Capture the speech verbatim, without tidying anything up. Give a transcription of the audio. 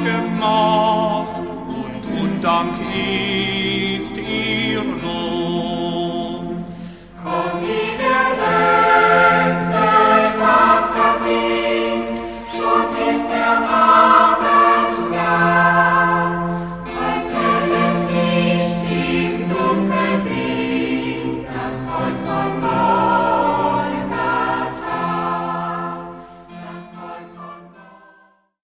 gemacht, und Undank ist ihr Lohn. Komm, wie der letzte Tag versiegt, schon ist der Abend